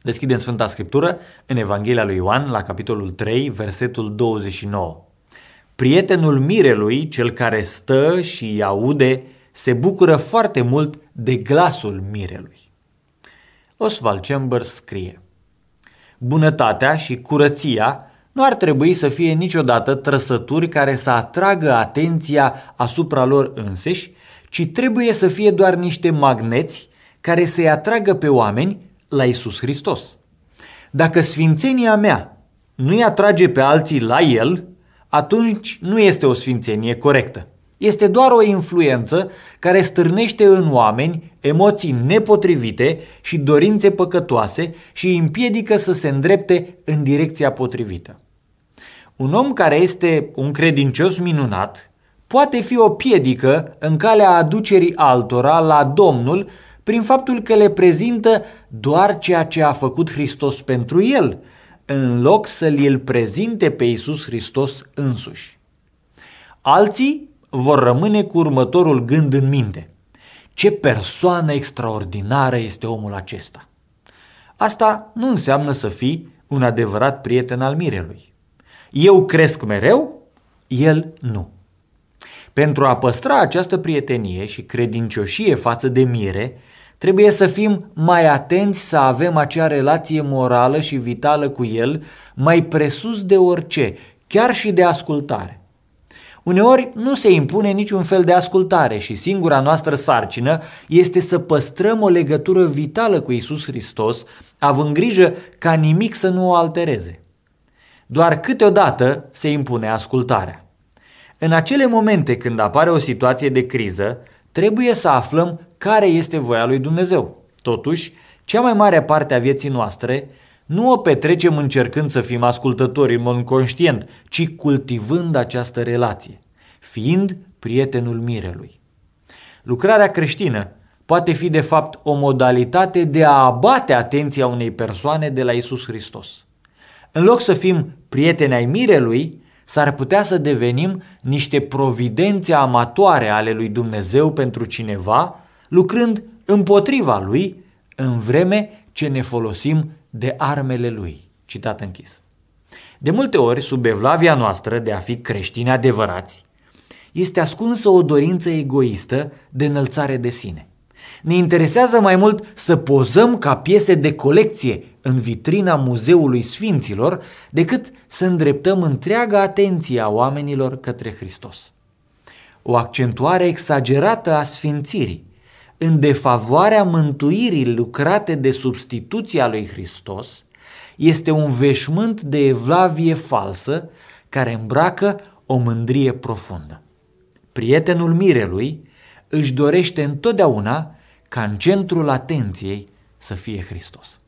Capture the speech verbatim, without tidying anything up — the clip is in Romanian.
Deschidem Sfânta Scriptură în Evanghelia lui Ioan, la capitolul trei, versetul douăzeci și nouă. Prietenul mirelui, cel care stă și aude, se bucură foarte mult de glasul mirelui. Oswald Chambers scrie: bunătatea și curăția nu ar trebui să fie niciodată trăsături care să atragă atenția asupra lor înseși, ci trebuie să fie doar niște magneți care să-i atragă pe oameni la Iisus Hristos. Dacă sfințenia mea nu-i atrage pe alții la El, atunci nu este o sfințenie corectă. Este doar o influență care stârnește în oameni emoții nepotrivite și dorințe păcătoase și îi împiedică să se îndrepte în direcția potrivită. Un om care este un credincios minunat poate fi o piedică în calea aducerii altora la Domnul prin faptul că le prezintă doar ceea ce a făcut Hristos pentru el, în loc să îl prezinte pe Iisus Hristos însuși. Alții vor rămâne cu următorul gând în minte: ce persoană extraordinară este omul acesta! Asta nu înseamnă să fii un adevărat prieten al mirelui. Eu cresc mereu, el nu. Pentru a păstra această prietenie și credincioșie față de mire, trebuie să fim mai atenți să avem acea relație morală și vitală cu el mai presus de orice, chiar și de ascultare. Uneori nu se impune niciun fel de ascultare și singura noastră sarcină este să păstrăm o legătură vitală cu Iisus Hristos, având grijă ca nimic să nu o altereze. Doar câteodată se impune ascultarea. În acele momente când apare o situație de criză, trebuie să aflăm care este voia lui Dumnezeu. Totuși, cea mai mare parte a vieții noastre nu o petrecem încercând să fim ascultători în mod conștient, ci cultivând această relație, fiind prietenul mirelui. Lucrarea creștină poate fi de fapt o modalitate de a abate atenția unei persoane de la Iisus Hristos. În loc să fim prieteni ai mirelui, s-ar putea să devenim niște providențe amatoare ale lui Dumnezeu pentru cineva, lucrând împotriva lui, în vreme ce ne folosim de armele lui. Citat închis. De multe ori, sub evlavia noastră de a fi creștini adevărați, este ascunsă o dorință egoistă de înălțare de sine. Ne interesează mai mult să pozăm ca piese de colecție în vitrina Muzeului Sfinților decât să îndreptăm întreaga atenție a oamenilor către Hristos. O accentuare exagerată a sfințirii în defavoarea mântuirii lucrate de substituția lui Hristos este un veșmânt de evlavie falsă care îmbracă o mândrie profundă. Prietenul mirelui își dorește întotdeauna ca în centrul atenției să fie Hristos.